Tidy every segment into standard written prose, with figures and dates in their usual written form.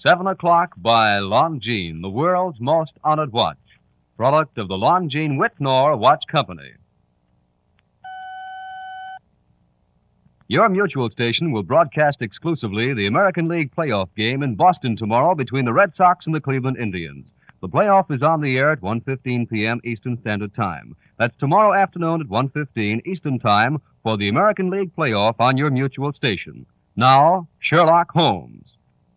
7 o'clock by Longines, the world's most honored watch. Product of the Longines Whitnor Watch Company. Your mutual station will broadcast exclusively the American League playoff game in Boston tomorrow between the Red Sox and the Cleveland Indians. The playoff is on the air at 1:15 p.m. Eastern Standard Time. That's tomorrow afternoon at 1:15 Eastern Time for the American League playoff on your mutual station. Now, Sherlock Holmes.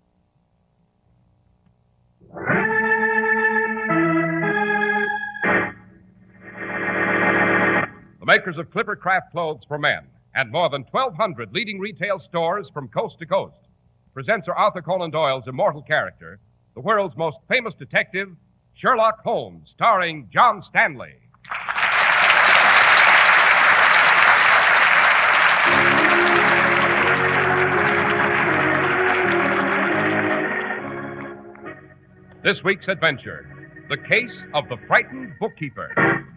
The makers of Clipper Craft clothes for men and more than 1,200 leading retail stores from coast to coast present Sir Arthur Conan Doyle's immortal character, the world's most famous detective, Sherlock Holmes, starring John Stanley. This week's adventure, the case of the frightened bookkeeper.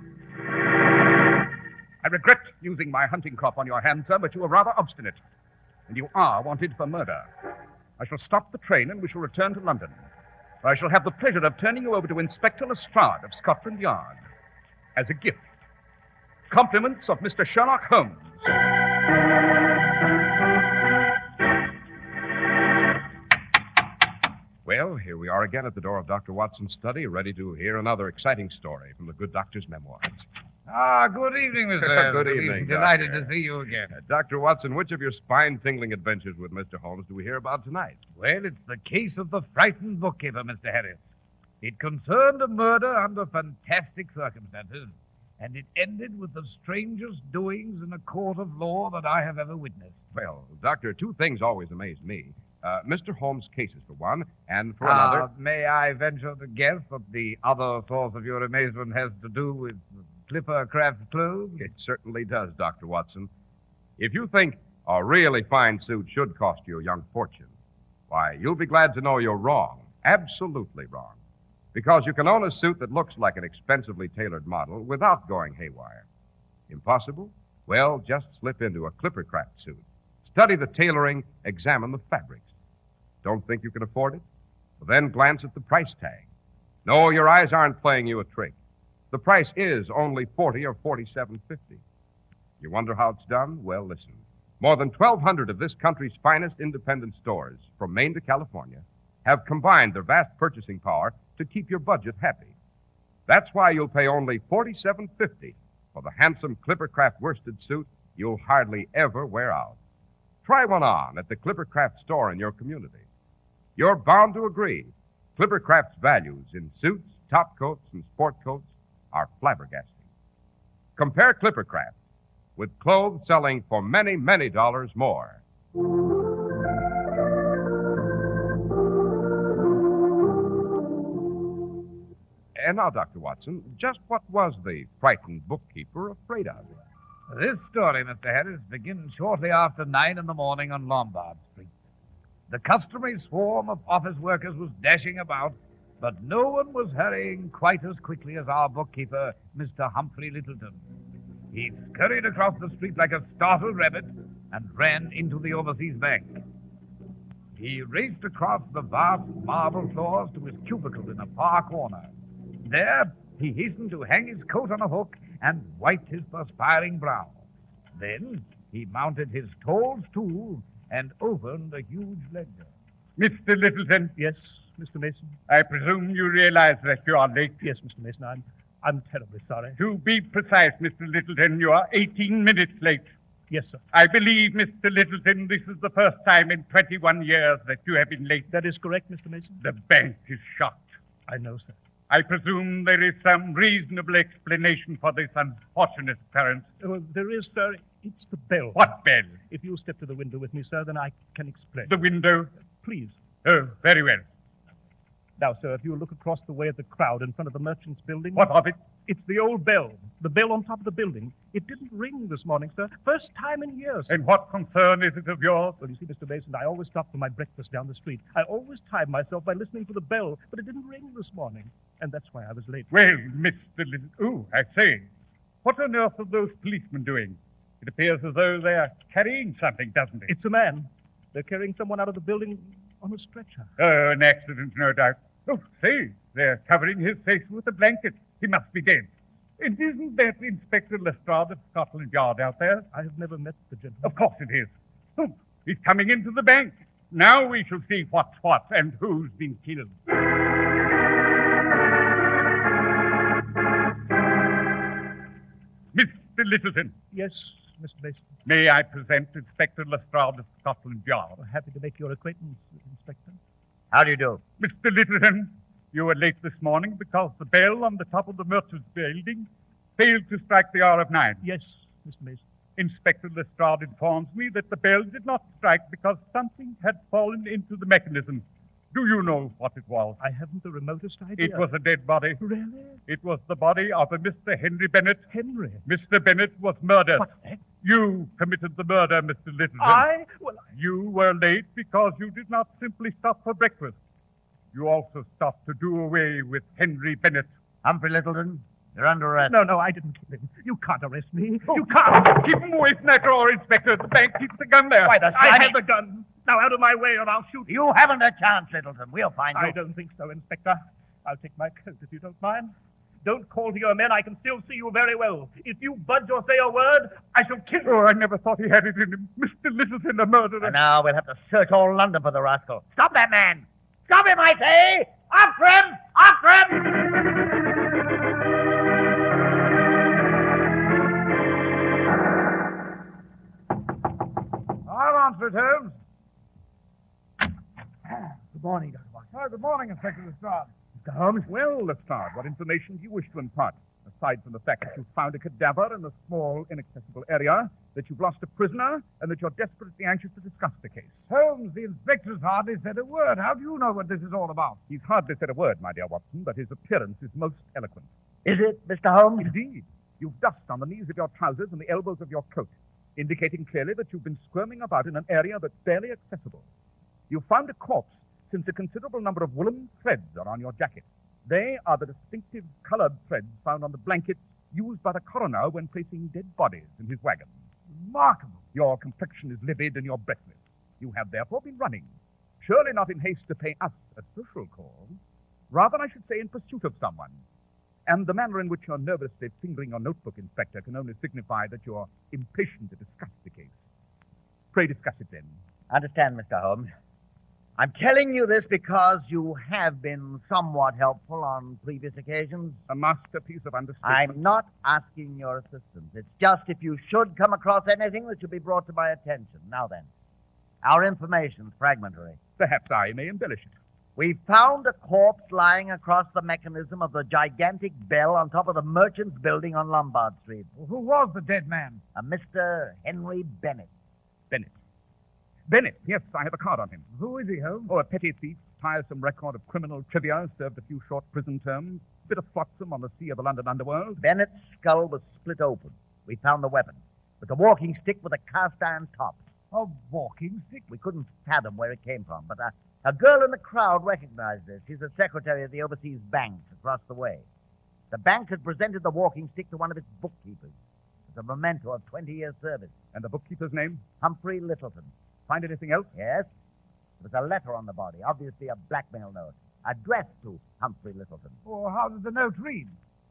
I regret using my hunting crop on your hand, sir, but you are rather obstinate. And you are wanted for murder. I shall stop the train and we shall return to London. I shall have the pleasure of turning you over to Inspector Lestrade of Scotland Yard as a gift. Compliments of Mr. Sherlock Holmes. Well, here we are again at the door of Dr. Watson's study, ready to hear another exciting story from the good doctor's memoirs. Good evening, Mr. Good evening, Delighted Doctor. to see you again. Dr. Watson, which of your spine-tingling adventures with Mr. Holmes do we hear about tonight? Well, it's the case of the frightened bookkeeper, Mr. Harris. It concerned a murder under fantastic circumstances, and it ended with the strangest doings in a court of law that I have ever witnessed. Well, Doctor, two things always amaze me. Mr. Holmes' cases, for one, and for another... May I venture to guess that the other source of your amazement has to do with Clipper Craft clothes? It certainly does, Dr. Watson. If you think a really fine suit should cost you a young fortune, why, you'll be glad to know you're wrong. Absolutely wrong. Because you can own a suit that looks like an expensively tailored model without going haywire. Impossible? Well, just slip into a Clipper Craft suit. Study the tailoring, examine the fabrics. Don't think you can afford it? Well, then glance at the price tag. No, your eyes aren't playing you a trick. The price is only $40 or $47.50. You wonder how it's done? Well, listen. More than 1,200 of this country's finest independent stores, from Maine to California, have combined their vast purchasing power to keep your budget happy. That's why you'll pay only $47.50 for the handsome Clippercraft worsted suit you'll hardly ever wear out. Try one on at the Clippercraft store in your community. You're bound to agree. Clippercraft's values in suits, top coats, and sport coats are flabbergasting. Compare Clippercraft with clothes selling for many, many dollars more. And now, Dr. Watson, just what was the frightened bookkeeper afraid of? This story, Mr. Harris, begins shortly after 9 in the morning on Lombard Street. The customary swarm of office workers was dashing about, but no one was hurrying quite as quickly as our bookkeeper, Mr. Humphrey Littleton. He scurried across the street like a startled rabbit and ran into the Overseas Bank. He raced across the vast marble floors to his cubicle in a far corner. There, he hastened to hang his coat on a hook and wiped his perspiring brow. Then he mounted his tall stool and opened a huge ledger. Mr. Littleton? Yes, Mr. Mason? I presume you realize that you are late? Yes, Mr. Mason, I'm terribly sorry. To be precise, Mr. Littleton, you are 18 minutes late. Yes, sir. I believe, Mr. Littleton, this is the first time in 21 years that you have been late. That is correct, Mr. Mason. The bank is shut. I know, sir. I presume there is some reasonable explanation for this unfortunate occurrence. Well, there is, sir. It's the bell. What bell? If you'll step to the window with me, sir, then I can explain. The window? Please. Oh, very well. Now, sir, if you'll look across the way at the crowd in front of the Merchants Building... What of it? It's the old bell. The bell on top of the building. It didn't ring this morning, sir. First time in years. And what concern is it of yours? Well, you see, Mr. Mason, I always stop for my breakfast down the street. I always time myself by listening for the bell, but it didn't ring this morning. And that's why I was late. Well, Mr. Littleton... Oh, I say. What on earth are those policemen doing? It appears as though they are carrying something, doesn't it? It's a man. They're carrying someone out of the building On a stretcher. Oh, an accident, no doubt. Oh, say, they're covering his face with a blanket. He must be dead. And isn't that Inspector Lestrade of Scotland Yard out there? I have never met the gentleman. Of course it is. Oh, he's coming into the bank. Now we shall see what's what and who's been killed. Mr. Littleton, Yes, Mr. Mason. may I present Inspector Lestrade of Scotland Yard? Happy to make your acquaintance, Inspector. How do you do? Mr. Littleton, you were late this morning because the bell on the top of the merchant's building failed to strike the hour of 9. Yes, Mr. Mason. Inspector Lestrade informs me that the bell did not strike because something had fallen into the mechanism. Do you know what it was? I haven't the remotest idea. It was a dead body. Really? It was the body of a Mr. Henry Bennett. Henry. Mr. Bennett was murdered. What's that? You committed the murder, Mr. Littleton. Well, You were late because you did not simply stop for breakfast. You also stopped to do away with Henry Bennett. Humphrey Littleton, you're under arrest. No, I didn't kill him. You can't arrest me. You can't. Keep him away from that drawer, Inspector. The bank keeps the gun there. Why, the I slimy- have the gun. Now out of my way or I'll shoot you. You haven't a chance, Littleton. We'll find you. I don't think so, Inspector. I'll take my coat if you don't mind. Don't call to your men. I can still see you very well. If you budge or say a word, I shall kill you. Oh, I never thought he had it in him. Mr. Littleton, a murderer. And now we'll have to search all London for the rascal. Stop that man! Stop him, I say! After him! After him! I'll answer it, Holmes. Good morning, Dr. Watson. Oh, good morning, Inspector Lestrade. Mr. Holmes? Well, Lestrade, what information do you wish to impart? Aside from the fact that you found a cadaver in a small, inaccessible area, that you've lost a prisoner, and that you're desperately anxious to discuss the case. Holmes, the inspector's hardly said a word. How do you know what this is all about? He's hardly said a word, my dear Watson, but his appearance is most eloquent. Is it, Mr. Holmes? Indeed. You've dust on the knees of your trousers and the elbows of your coat, indicating clearly that you've been squirming about in an area that's barely accessible. You've found a corpse since a considerable number of woolen threads are on your jacket. They are the distinctive colored threads found on the blankets used by the coroner when placing dead bodies in his wagon. Remarkable. Your complexion is livid and you're breathless. You have therefore been running, surely not in haste to pay us a social call, rather, I should say, in pursuit of someone. And the manner in which you're nervously fingering your notebook, Inspector, can only signify that you're impatient to discuss the case. Pray discuss it then. Understand, Mr. Holmes. I'm telling you this because you have been somewhat helpful on previous occasions. A masterpiece of understatement. I'm not asking your assistance. It's just if you should come across anything that should be brought to my attention. Now then, our information's fragmentary. Perhaps I may embellish it. We found a corpse lying across the mechanism of the gigantic bell on top of the Merchants Building on Lombard Street. Who was the dead man? A Mr. Henry Bennett. Bennett, yes, I have a card on him. Who is he, Holmes? Oh, a petty thief, tiresome record of criminal trivia, served a few short prison terms, bit of flotsam on the sea of the London underworld. Bennett's skull was split open. We found the weapon. With a walking stick with a cast iron top. A walking stick? We couldn't fathom where it came from, but a girl in the crowd recognized this. She's the secretary of the overseas bank across the way. The bank had presented the walking stick to one of its bookkeepers as a memento of 20 years' service. And the bookkeeper's name? Humphrey Littleton. Find anything else? Yes. There was a letter on the body, obviously a blackmail note, addressed to Humphrey Littleton. Oh, how did the note read?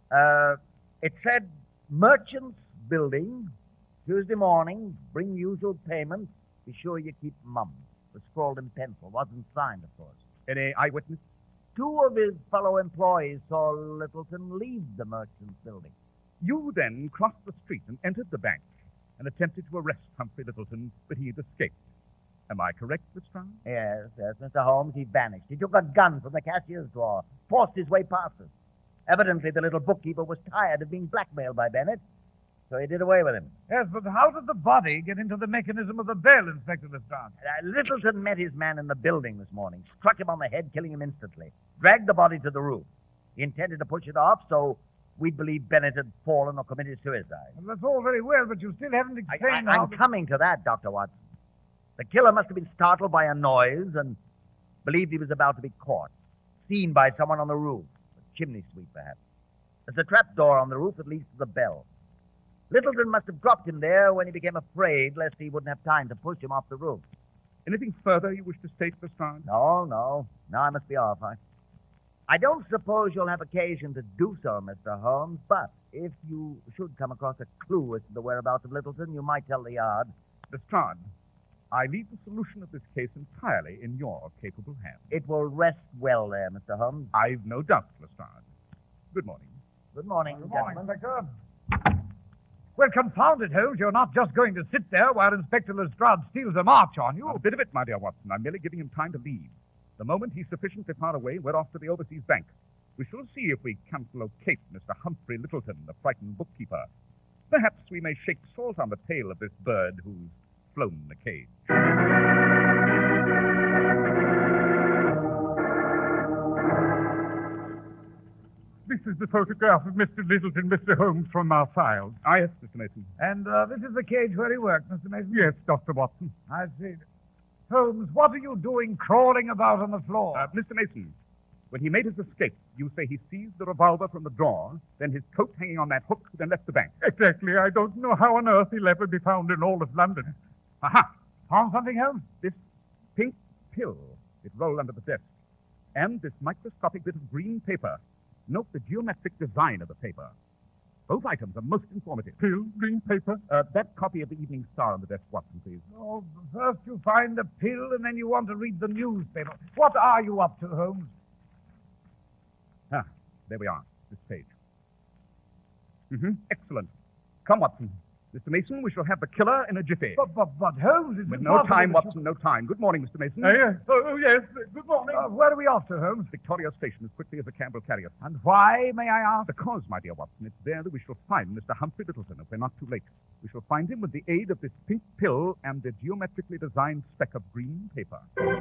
It said, Merchants Building, Tuesday morning, bring usual payment, be sure you keep mum. It was scrawled in pencil, wasn't signed, of course. Any eyewitness? 2 of his fellow employees saw Littleton leave the Merchants Building. You then crossed the street and entered the bank and attempted to arrest Humphrey Littleton, but he had escaped. Am I correct, Lestrade? Yes, Mr. Holmes, he vanished. He took a gun from the cashier's drawer, forced his way past us. Evidently, the little bookkeeper was tired of being blackmailed by Bennett, so he did away with him. Yes, but how did the body get into the mechanism of the bell, Inspector Lestrade? Littleton met his man in the building this morning, struck him on the head, killing him instantly, dragged the body to the roof. He intended to push it off, so we believe Bennett had fallen or committed suicide. Well, that's all very well, but you still haven't explained how... I'm coming to that, Dr. Watson. The killer must have been startled by a noise and believed he was about to be caught, seen by someone on the roof, a chimney sweep, perhaps. There's a trapdoor on the roof that leads to the bell. Littleton must have dropped him there when he became afraid lest he wouldn't have time to push him off the roof. Anything further you wish to state, Lestrade? No. Now I must be off. I don't suppose you'll have occasion to do so, Mr. Holmes, but if you should come across a clue as to the whereabouts of Littleton, you might tell the Yard. Lestrade, I leave the solution of this case entirely in your capable hands. It will rest well there, Mr. Holmes. I've no doubt, Lestrade. Good morning. Good morning, gentlemen. Inspector. Well, confound it, Holmes. You're not just going to sit there while Inspector Lestrade steals a march on you. Not a bit of it, my dear Watson. I'm merely giving him time to leave. The moment he's sufficiently far away, we're off to the Overseas Bank. We shall see if we can't locate Mr. Humphrey Littleton, the frightened bookkeeper. Perhaps we may shake salt on the tail of this bird who's flown the cage. This is the photograph of Mr. Littleton, Mr. Holmes, from our files. Ah, yes, Mr. Mason. And this is the cage where he worked, Mr. Mason? Yes, Dr. Watson. I see. Holmes, what are you doing crawling about on the floor? Mr. Mason, when he made his escape, you say he seized the revolver from the drawer, then his coat hanging on that hook, then left the bank. Exactly. I don't know how on earth he'll ever be found in all of London. Aha! Found something, Holmes? This pink pill. It rolled under the desk. And this microscopic bit of green paper. Note the geometric design of the paper. Both items are most informative. Pill, green paper. That copy of the Evening Star on the desk, Watson, please. Oh, first you find the pill, and then you want to read the newspaper. What are you up to, Holmes? Ah, there we are. This page. Excellent. Come, Watson. Mr. Mason, we shall have the killer in a jiffy. But Holmes, it's With no time, Watson, no time. Good morning, Mr. Mason. Yes. Oh, yes. Good morning. Where are we off to, Holmes? Victoria Station as quickly as a cab will carry us. And why, may I ask? Because, my dear Watson, it's there that we shall find Mr. Humphrey Littleton if we're not too late. We shall find him with the aid of this pink pill and the geometrically designed speck of green paper.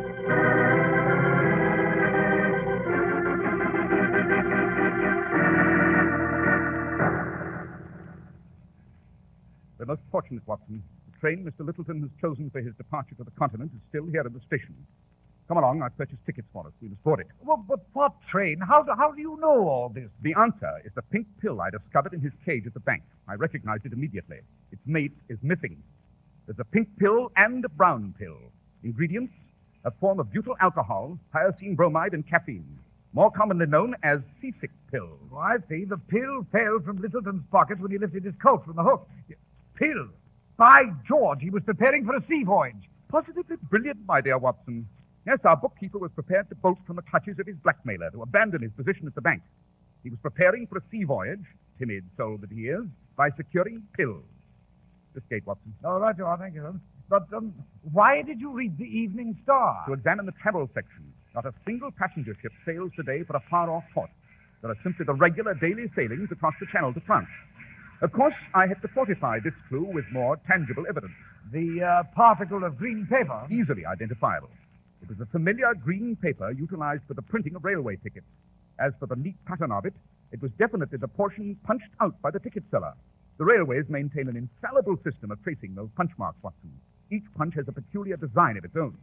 We're most fortunate, Watson. The train Mr. Littleton has chosen for his departure to the continent is still here at the station. Come along, I've purchased tickets for us. We must board it. Well, but what train? How do you know all this? The answer is the pink pill I discovered in his cage at the bank. I recognized it immediately. Its mate is missing. There's a pink pill and a brown pill. Ingredients, a form of butyl alcohol, hyoscine bromide, and caffeine, more commonly known as seasick pill. Oh, I see. The pill fell from Littleton's pocket when he lifted his coat from the hook. Pill? By George, he was preparing for a sea voyage. Positively brilliant, my dear Watson. Yes, our bookkeeper was prepared to bolt from the clutches of his blackmailer, to abandon his position at the bank. He was preparing for a sea voyage, timid soul that he is, by securing pills. This gate, Watson. All right, you are. Thank you. But why did you read the Evening Star? To examine the travel section. Not a single passenger ship sails today for a far-off port. There are simply the regular daily sailings across the Channel to France. Of course, I had to fortify this clue with more tangible evidence. The particle of green paper? Easily identifiable. It was a familiar green paper utilized for the printing of railway tickets. As for the neat pattern of it, it was definitely the portion punched out by the ticket seller. The railways maintain an infallible system of tracing those punch marks, Watson. Each punch has a peculiar design of its own.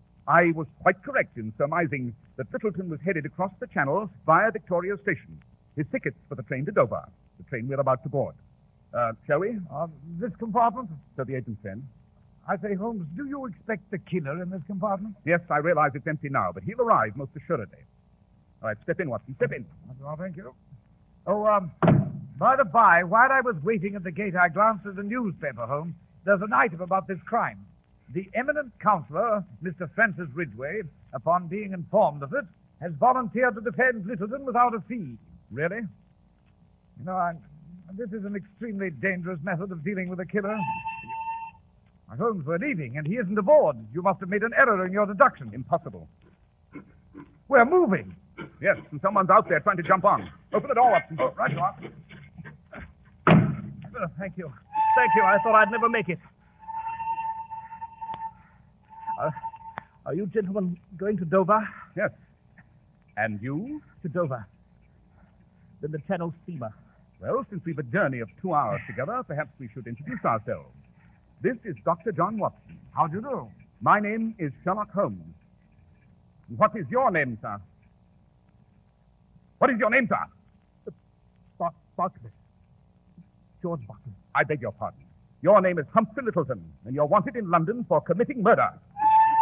I was quite correct in surmising that Littleton was headed across the Channel via Victoria Station. His tickets for the train to Dover, the train we're about to board. Shall we? This compartment? So the agent said. I say, Holmes, do you expect the killer in this compartment? Yes, I realize it's empty now, but he'll arrive most assuredly. All right, step in, Watson, step in. Well, thank you. Oh, by the by, while I was waiting at the gate, I glanced at the newspaper, Holmes. There's an item about this crime. The eminent counselor, Mr. Francis Ridgway, upon being informed of it, has volunteered to defend Littleton without a fee. Really? You know, this is an extremely dangerous method of dealing with a killer. Holmes, we're leaving, and he isn't aboard. You must have made an error in your deduction. Impossible. We're moving. Yes, and someone's out there trying to jump on. Open the door, Watson. Oh, right you are. Thank you. Thank you. I thought I'd never make it. Are you gentlemen going to Dover? Yes. And you? To Dover. Then the Channel steamer. Well, since we've a journey of 2 hours together, perhaps we should introduce ourselves. This is Dr. John Watson. How do you do? My name is Sherlock Holmes. What is your name, sir? What is your name, sir? Bartlett. George Bartlett. I beg your pardon. Your name is Humphrey Littleton, and you're wanted in London for committing murder.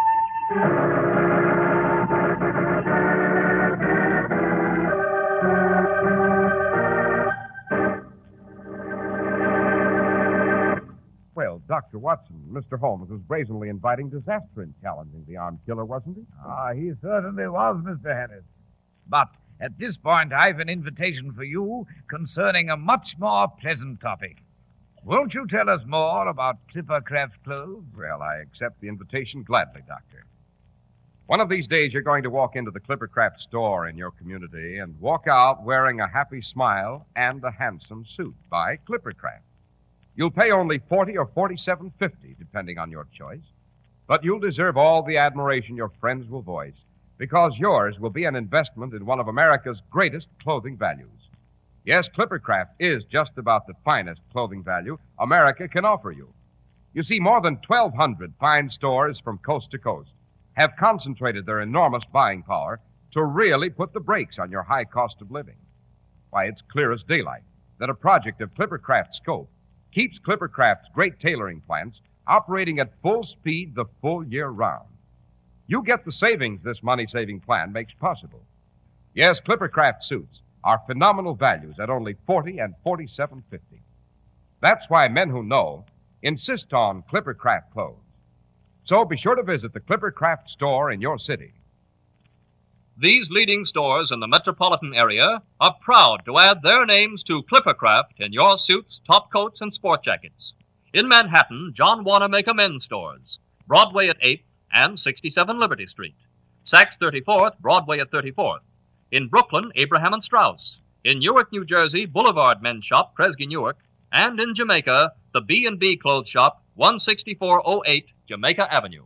Well, Dr. Watson, Mr. Holmes was brazenly inviting disaster in challenging the armed killer, wasn't he? He certainly was, Mr. Harris. But at this point, I've an invitation for you concerning a much more pleasant topic. Won't you tell us more about Clippercraft clothes? Well, I accept the invitation gladly, Doctor. One of these days, you're going to walk into the Clippercraft store in your community and walk out wearing a happy smile and a handsome suit by Clippercraft. You'll pay only $40 or $47.50, depending on your choice. But you'll deserve all the admiration your friends will voice, because yours will be an investment in one of America's greatest clothing values. Yes, Clippercraft is just about the finest clothing value America can offer you. You see, more than 1,200 fine stores from coast to coast have concentrated their enormous buying power to really put the brakes on your high cost of living. Why, it's clear as daylight that a project of Clippercraft's scope keeps Clippercraft's great tailoring plants operating at full speed the full year round. You get the savings this money-saving plan makes possible. Yes, Clippercraft suits are phenomenal values at only $40 and $47.50. That's why men who know insist on Clippercraft clothes. So be sure to visit the Clippercraft store in your city. These leading stores in the metropolitan area are proud to add their names to Clippercraft in your suits, top coats, and sport jackets. In Manhattan, John Wanamaker Men's Stores, Broadway at 8th and 67 Liberty Street. Saks 34th, Broadway at 34th. In Brooklyn, Abraham and Strauss. In Newark, New Jersey, Boulevard Men's Shop, Kresge Newark. And in Jamaica, the B&B Clothes Shop, 16408 Jamaica Avenue.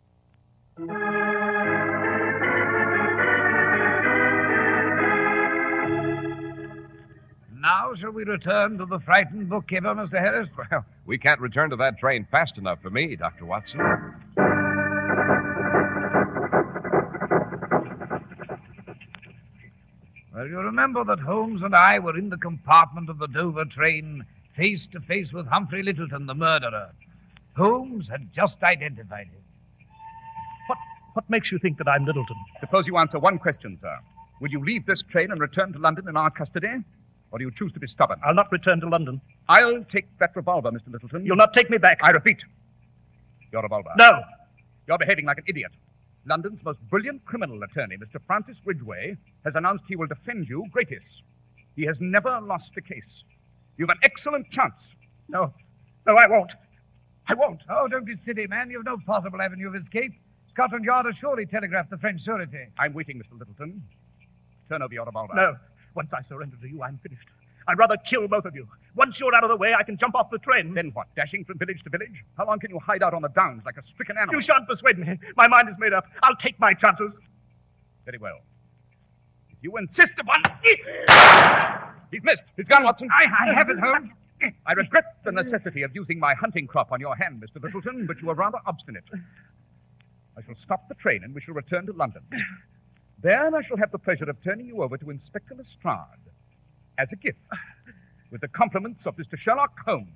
Now shall we return to the frightened bookkeeper, Mr. Harris? Well, we can't return to that train fast enough for me, Dr. Watson. Well, you remember that Holmes and I were in the compartment of the Dover train, face to face with Humphrey Littleton, the murderer. Holmes had just identified him. What makes you think that I'm Littleton? Suppose you answer one question, sir. Would you leave this train and return to London in our custody? Or do you choose to be stubborn? I'll not return to London. I'll take that revolver, Mr. Littleton. You'll not take me back. I repeat, your revolver. No. You're behaving like an idiot. London's most brilliant criminal attorney, Mr. Francis Ridgway, has announced he will defend you gratis. He has never lost a case. You've an excellent chance. No, I won't. I won't. Oh, don't be silly, man. You've no possible avenue of escape. Scotland Yard has surely telegraphed the French surety. I'm waiting, Mr. Littleton. Turn over your revolver. No. Once I surrender to you, I'm finished. I'd rather kill both of you. Once you're out of the way, I can jump off the train. Then what, dashing from village to village? How long can you hide out on the downs like a stricken animal? You shan't persuade me. My mind is made up. I'll take my chances. Very well. If you insist upon... He's missed. He's gone, Watson. I have it, Holmes. I regret the necessity of using my hunting crop on your hand, Mr. Littleton, but you are rather obstinate. I shall stop the train and we shall return to London. Then I shall have the pleasure of turning you over to Inspector Lestrade as a gift, with the compliments of Mr. Sherlock Holmes.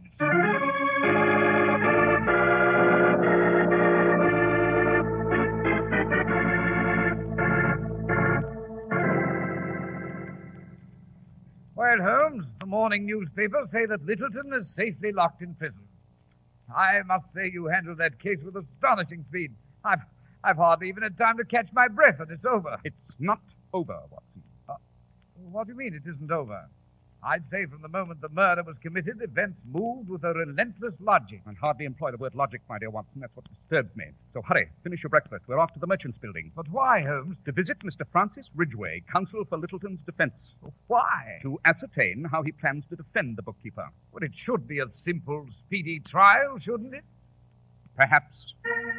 Well, Holmes, the morning newspapers say that Littleton is safely locked in prison. I must say you handled that case with astonishing speed. I've hardly even had time to catch my breath, and it's over. It's not over, Watson. What do you mean it isn't over? I'd say from the moment the murder was committed, events moved with a relentless logic. And hardly employ the word logic, my dear Watson. That's what disturbs me. So hurry, finish your breakfast. We're off to the Merchants Building. But why, Holmes? To visit Mr. Francis Ridgway, counsel for Littleton's defense. Why? To ascertain how he plans to defend the bookkeeper. Well, it should be a simple, speedy trial, shouldn't it? Perhaps.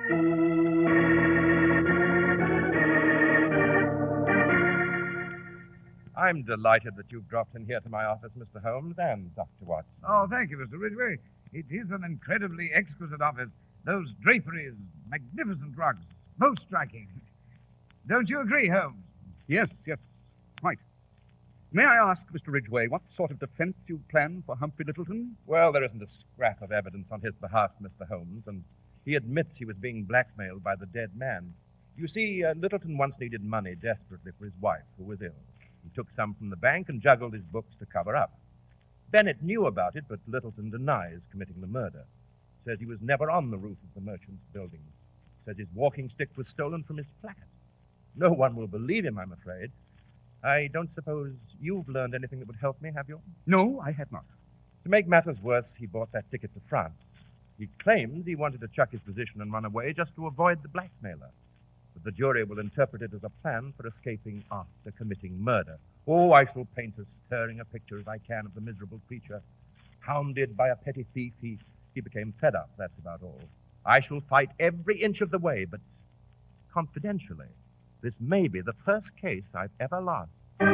I'm delighted that you've dropped in here to my office, Mr. Holmes, and Dr. Watson. Oh, thank you, Mr. Ridgway. It is an incredibly exquisite office. Those draperies, magnificent rugs, most striking. Don't you agree, Holmes? Yes, quite. May I ask, Mr. Ridgway, what sort of defense you plan for Humphrey Littleton? Well, there isn't a scrap of evidence on his behalf, Mr. Holmes, and he admits he was being blackmailed by the dead man. You see, Littleton once needed money desperately for his wife, who was ill. He took some from the bank and juggled his books to cover up. Bennett knew about it, but Littleton denies committing the murder. Says he was never on the roof of the merchant's building. Says his walking stick was stolen from his flat. No one will believe him, I'm afraid. I don't suppose you've learned anything that would help me, have you? No, I had not. To make matters worse, he bought that ticket to France. He claims he wanted to chuck his position and run away just to avoid the blackmailer. But the jury will interpret it as a plan for escaping after committing murder. Oh, I shall paint as stirring a picture as I can of the miserable creature. Hounded by a petty thief, he became fed up, that's about all. I shall fight every inch of the way, but confidentially, this may be the first case I've ever lost.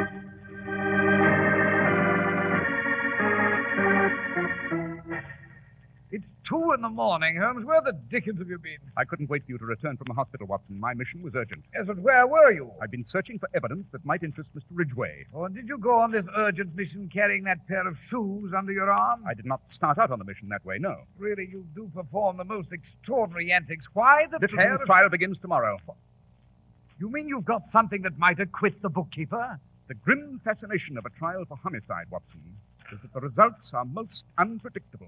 It's 2 in the morning, Holmes. Where the dickens have you been? I couldn't wait for you to return from the hospital, Watson. My mission was urgent. Yes, but where were you? I've been searching for evidence that might interest Mr. Ridgway. Oh, and did you go on this urgent mission carrying that pair of shoes under your arm? I did not start out on the mission that way, no. Really, you do perform the most extraordinary antics. Why the pair Littleton's of... trial begins tomorrow. You mean you've got something that might acquit the bookkeeper? The grim fascination of a trial for homicide, Watson, is that the results are most unpredictable.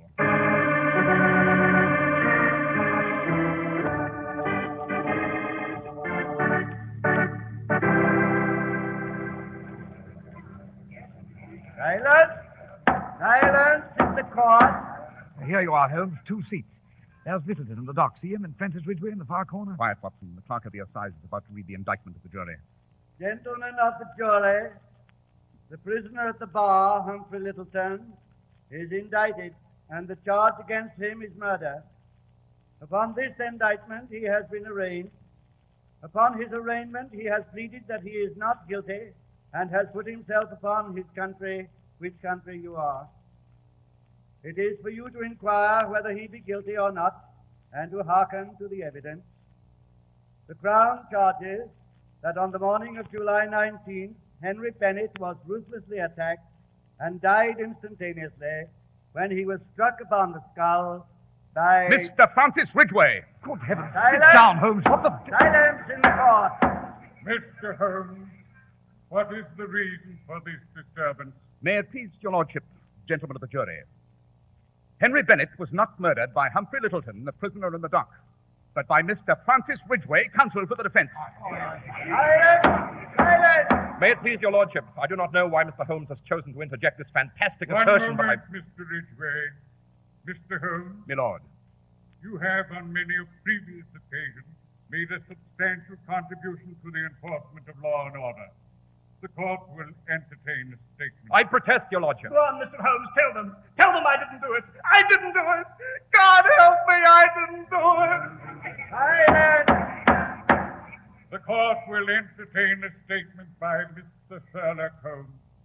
Silence! Silence in the court. Here you are, Holmes. 2 seats. There's Littleton in the dock. See him? And Francis Ridgway in the far corner. Quiet, Watson. The clerk of the assize is about to read the indictment of the jury. Gentlemen of the jury, the prisoner at the bar, Humphrey Littleton, is indicted, and the charge against him is murder. Upon this indictment, he has been arraigned. Upon his arraignment, he has pleaded that he is not guilty and has put himself upon his country, which country you are. It is for you to inquire whether he be guilty or not, and to hearken to the evidence. The Crown charges that on the morning of July 19th, Henry Bennett was ruthlessly attacked and died instantaneously when he was struck upon the skull by... Mr. Francis Ridgway! Good heavens. Silence! Sit down, Holmes. What the... Silence in the court! Mr. Holmes, what is the reason for this disturbance? May it please your lordship, gentlemen of the jury. Henry Bennett was not murdered by Humphrey Littleton, the prisoner in the dock, but by Mr. Francis Ridgway, counsel for the defense. Silence! Silence! May it please your lordship, I do not know why Mr. Holmes has chosen to interject this fantastic One assertion, but moment, Mr. Ridgway. Mr. Holmes, My lord. you have on many a previous occasion made a substantial contribution to the enforcement of law and order. The court will entertain a statement. I protest, your lordship. Go on, Mr. Holmes. Tell them. Tell them I didn't do it. I didn't do it. God help me, I didn't do it. Silence! The court will entertain a statement by Mr. Sherlock Holmes.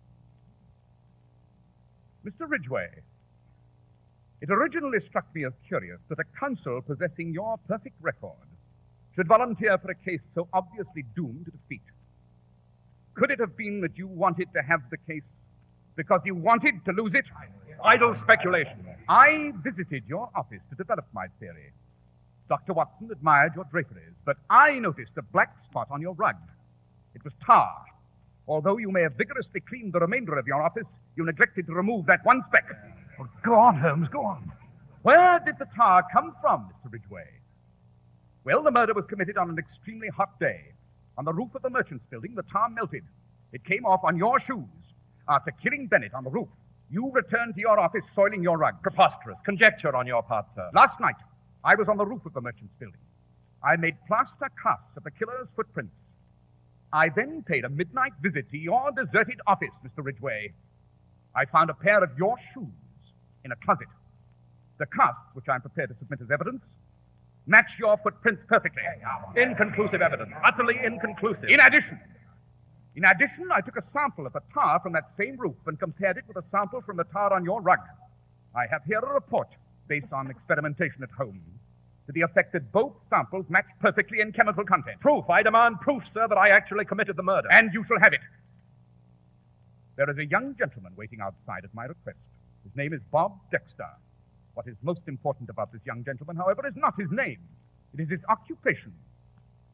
Mr. Ridgway, it originally struck me as curious that a counsel possessing your perfect record should volunteer for a case so obviously doomed to defeat. Could it have been that you wanted to have the case because you wanted to lose it? Idle speculation. I visited your office to develop my theory. Dr. Watson admired your draperies, but I noticed a black spot on your rug. It was tar. Although you may have vigorously cleaned the remainder of your office, you neglected to remove that one speck. Oh, go on, Holmes. Go on. Where did the tar come from, Mr. Ridgway? Well, the murder was committed on an extremely hot day. On the roof of the merchant's building, the tar melted. It came off on your shoes. After killing Bennett on the roof, you returned to your office soiling your rug. Preposterous. Conjecture on your part, sir. Last night, I was on the roof of the merchant's building. I made plaster casts of the killer's footprints. I then paid a midnight visit to your deserted office, Mr. Ridgway. I found a pair of your shoes in a closet. The casts, which I'm prepared to submit as evidence, match your footprints perfectly. Inconclusive evidence. Utterly inconclusive. In addition, I took a sample of the tar from that same roof and compared it with a sample from the tar on your rug. I have here a report based on experimentation at home to the effect that both samples match perfectly in chemical content. Proof. I demand proof, sir, that I actually committed the murder. And you shall have it. There is a young gentleman waiting outside at my request. His name is Bob Dexter. What is most important about this young gentleman, however, is not his name. It is his occupation.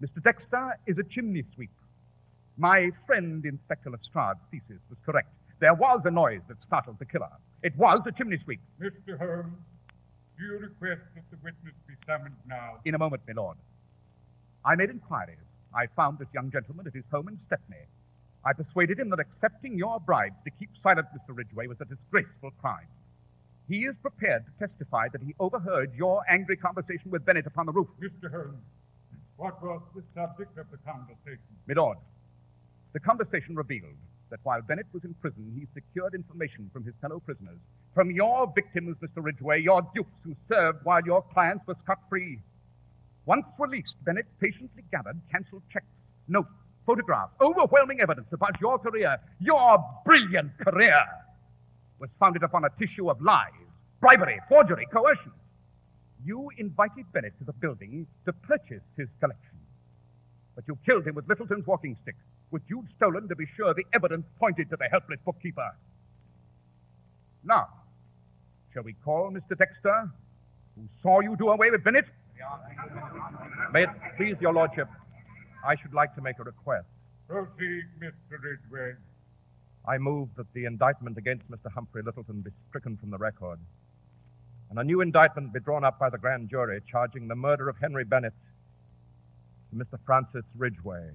Mr. Dexter is a chimney sweep. My friend, Inspector Lestrade's thesis was correct. There was a noise that startled the killer. It was a chimney sweep. Mr. Holmes, do you request that the witness be summoned now? In a moment, my lord. I made inquiries. I found this young gentleman at his home in Stepney. I persuaded him that accepting your bribes to keep silent Mr. Ridgway was a disgraceful crime. He is prepared to testify that he overheard your angry conversation with Bennett upon the roof. Mr. Holmes, what was the subject of the conversation? My lord, the conversation revealed that while Bennett was in prison, he secured information from his fellow prisoners, from your victims, Mr. Ridgway, your dupes who served while your clients were scot-free. Once released, Bennett patiently gathered canceled checks, notes, photographs, overwhelming evidence about your career. Your brilliant career was founded upon a tissue of lies, bribery, forgery, coercion. You invited Bennett to the building to purchase his collection, but you killed him with Littleton's walking stick, which you'd stolen to be sure the evidence pointed to the helpless bookkeeper. Now, shall we call Mr. Dexter, who saw you do away with Bennett? May it please your lordship, I should like to make a request. Proceed, Mr. Ridgway. I move that the indictment against Mr. Humphrey Littleton be stricken from the record, and a new indictment be drawn up by the grand jury charging the murder of Henry Bennett to Mr. Francis Ridgway.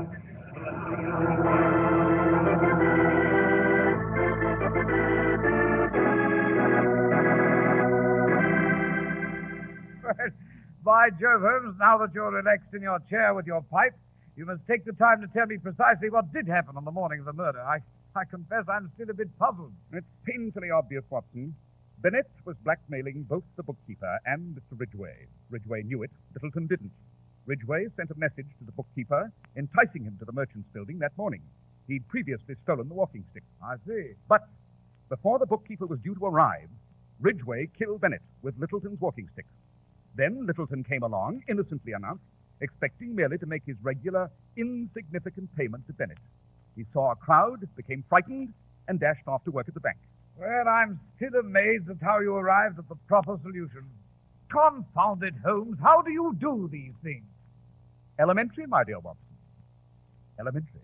By Jove, Holmes, now that you're relaxed in your chair with your pipe, you must take the time to tell me precisely what did happen on the morning of the murder. I confess I'm still a bit puzzled. It's painfully obvious, Watson. Bennett was blackmailing both the bookkeeper and Mr. Ridgway. Ridgway knew it. Littleton didn't. Ridgway sent a message to the bookkeeper, enticing him to the merchant's building that morning. He'd previously stolen the walking stick. I see. But before the bookkeeper was due to arrive, Ridgway killed Bennett with Littleton's walking stick. Then Littleton came along, innocently announced, expecting merely to make his regular, insignificant payment to Bennett. He saw a crowd, became frightened, and dashed off to work at the bank. Well, I'm still amazed at how you arrived at the proper solution. Confound it, Holmes, how do you do these things? Elementary, my dear Watson. Elementary.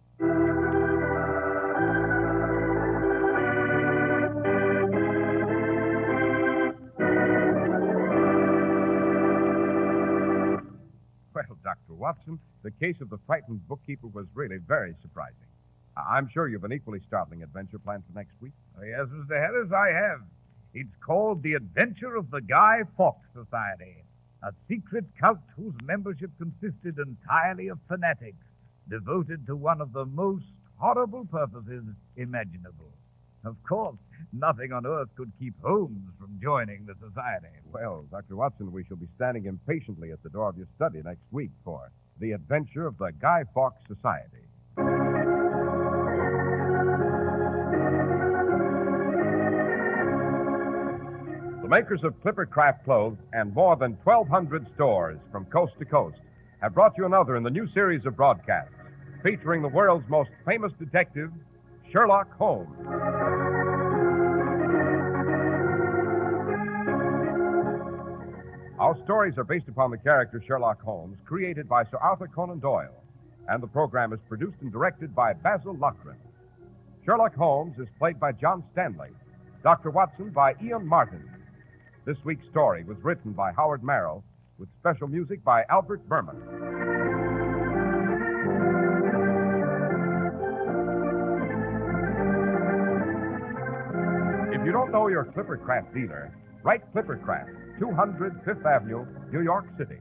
Well, Dr. Watson, the case of the frightened bookkeeper was really very surprising. I'm sure you've an equally startling adventure planned for next week. Oh, yes, Mr. Harris, I have. It's called The Adventure of the Guy Fawkes Society, a secret cult whose membership consisted entirely of fanatics devoted to one of the most horrible purposes imaginable. Of course, nothing on earth could keep Holmes from joining the society. Well, Dr. Watson, we shall be standing impatiently at the door of your study next week for The Adventure of the Guy Fawkes Society. The makers of Clipper Craft clothes and more than 1,200 stores from coast to coast have brought you another in the new series of broadcasts featuring the world's most famous detective, Sherlock Holmes. Our stories are based upon the character Sherlock Holmes, created by Sir Arthur Conan Doyle, and the program is produced and directed by Basil Loughrane. Sherlock Holmes is played by John Stanley, Dr. Watson by Ian Martin. This week's story was written by Howard Merrill, with special music by Albert Berman. If you don't know your Clipper Craft dealer, write Clipper Craft, 200 Fifth Avenue, New York City.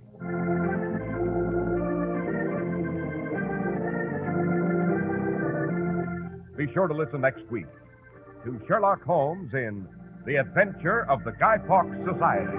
Be sure to listen next week to Sherlock Holmes in The Adventure of the Guy Fawkes Society.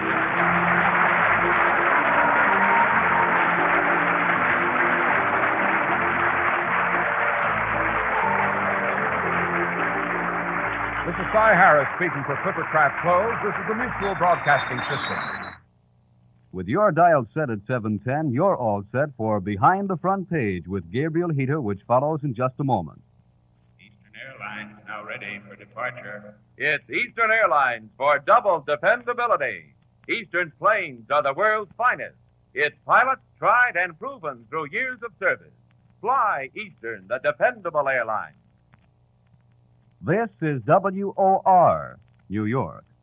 This is Cy Harris speaking for Clipper Craft Clothes. This is the Mutual Broadcasting System. With your dial set at 710, you're all set for Behind the Front Page with Gabriel Heater, which follows in just a moment. Eastern Airlines now ready for departure. It's Eastern Airlines for double dependability. Eastern planes are the world's finest. Its pilots tried and proven through years of service. Fly Eastern, the dependable airline. This is WOR, New York.